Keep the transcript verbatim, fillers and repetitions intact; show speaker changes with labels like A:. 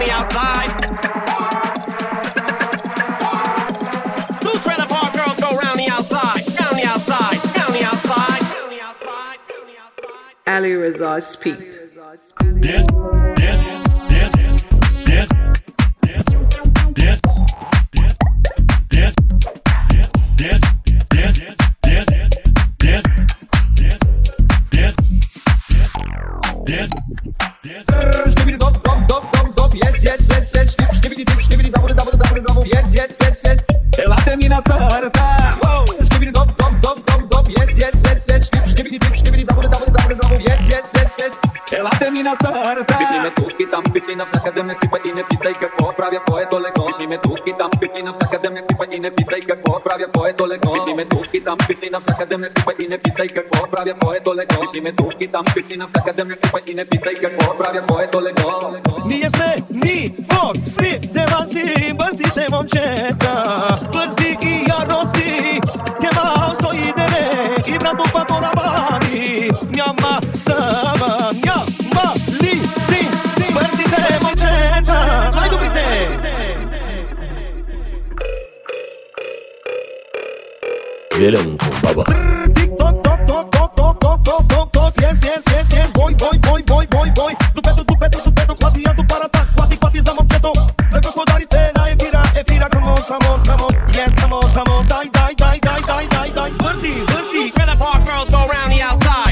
A: the outside. Blue trailer park girls go round the outside, round the outside, round the outside, round the outside, round the outside.
B: Ali Raza speaked.
C: This, this, this, this, this, this, this, this, this, this, this, this, this, this, this.
D: Shnibbidi dop dop dop dop dop, yes yes yes yes. Shnibbidi dip shnibbidi double double double double, yes yes yes yes. Ela termina sarta. Shnibbidi dop dop dop dop dop, yes yes yes yes. Shnibbidi dip shnibbidi double double double double, yes yes yes yes. Ela termina sarta. Pipime tuki tam pipina vsaka deme tipa i ne pitaj kako pravi ko je daleko. Pipime tuki tam pipina vsaka deme tipa i ne pitaj kako pravi ko je daleko. Pipime tuki tam pipina vsaka deme tipa i ne pitaj kako pravi ko je daleko. Pipime tuki tam pipina vsaka deme tipa i ne pitaj kako pravi ko je daleko.
E: Nije sve ni fog, svi devanci, brzite momčeta. Brzi i jarosti, keva stoji dene i bratu pa to nabari. Njama sama, njama li si, brzite momčeta. Hajde ubrite!
C: Vjerenko, baba.
E: Tik tok tok tok tok tok tok tok tok tok, yes yes yes yes, boy boy boy boy boy boy. Dupeto dupeto dupeto, claviando para tak, clavi clavi za momčeto. Gospodaritelja je fira, je fira, come on come on come on, yes come on come on, daj daj daj daj daj daj daj, vrti vrti.
A: Trailer park girls go round the outside.